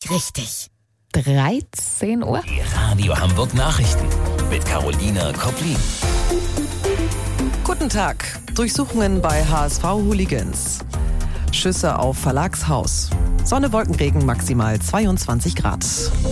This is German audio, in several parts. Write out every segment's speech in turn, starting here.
richtig. 13 Uhr. Die Radio Hamburg Nachrichten mit Carolina Koplin. Guten Tag. Durchsuchungen bei HSV-Hooligans. Schüsse auf Verlagshaus. Sonne, Wolkenregen, maximal 22 Grad.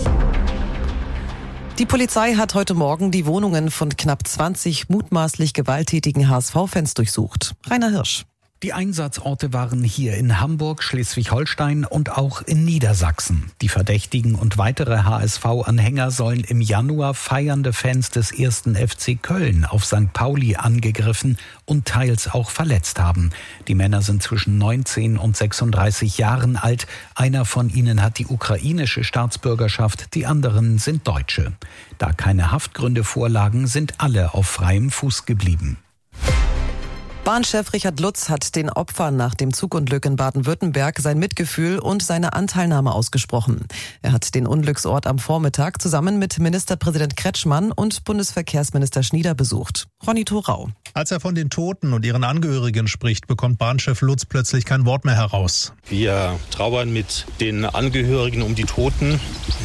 Die Polizei hat heute Morgen die Wohnungen von knapp 20 mutmaßlich gewalttätigen HSV-Fans durchsucht. Rainer Hirsch. Die Einsatzorte waren hier in Hamburg, Schleswig-Holstein und auch in Niedersachsen. Die Verdächtigen und weitere HSV-Anhänger sollen im Januar feiernde Fans des 1. FC Köln auf St. Pauli angegriffen und teils auch verletzt haben. Die Männer sind zwischen 19 und 36 Jahren alt. Einer von ihnen hat die ukrainische Staatsbürgerschaft, die anderen sind Deutsche. Da keine Haftgründe vorlagen, sind alle auf freiem Fuß geblieben. Bahnchef Richard Lutz hat den Opfern nach dem Zugunglück in Baden-Württemberg sein Mitgefühl und seine Anteilnahme ausgesprochen. Er hat den Unglücksort am Vormittag zusammen mit Ministerpräsident Kretschmann und Bundesverkehrsminister Schnieder besucht. Ronny Thorau. Als er von den Toten und ihren Angehörigen spricht, bekommt Bahnchef Lutz plötzlich kein Wort mehr heraus. Wir trauern mit den Angehörigen um die Toten.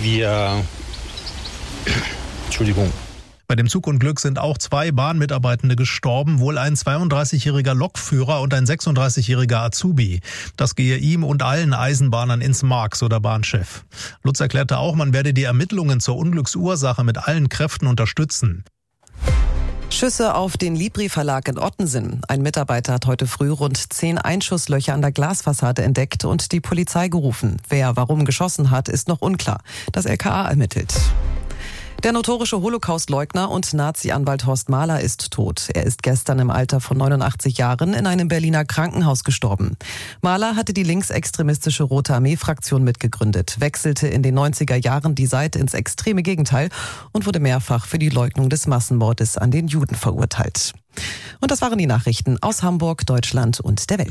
Bei dem Zugunglück sind auch 2 Bahnmitarbeitende gestorben, wohl ein 32-jähriger Lokführer und ein 36-jähriger Azubi. Das gehe ihm und allen Eisenbahnern ins Mark, so der Bahnchef. Lutz erklärte auch, man werde die Ermittlungen zur Unglücksursache mit allen Kräften unterstützen. Schüsse auf den Libri-Verlag in Ottensen. Ein Mitarbeiter hat heute früh rund 10 Einschusslöcher an der Glasfassade entdeckt und die Polizei gerufen. Wer warum geschossen hat, ist noch unklar. Das LKA ermittelt. Der notorische Holocaust-Leugner und Nazi-Anwalt Horst Mahler ist tot. Er ist gestern im Alter von 89 Jahren in einem Berliner Krankenhaus gestorben. Mahler hatte die linksextremistische Rote Armee-Fraktion mitgegründet, wechselte in den 90er Jahren die Seite ins extreme Gegenteil und wurde mehrfach für die Leugnung des Massenmordes an den Juden verurteilt. Und das waren die Nachrichten aus Hamburg, Deutschland und der Welt.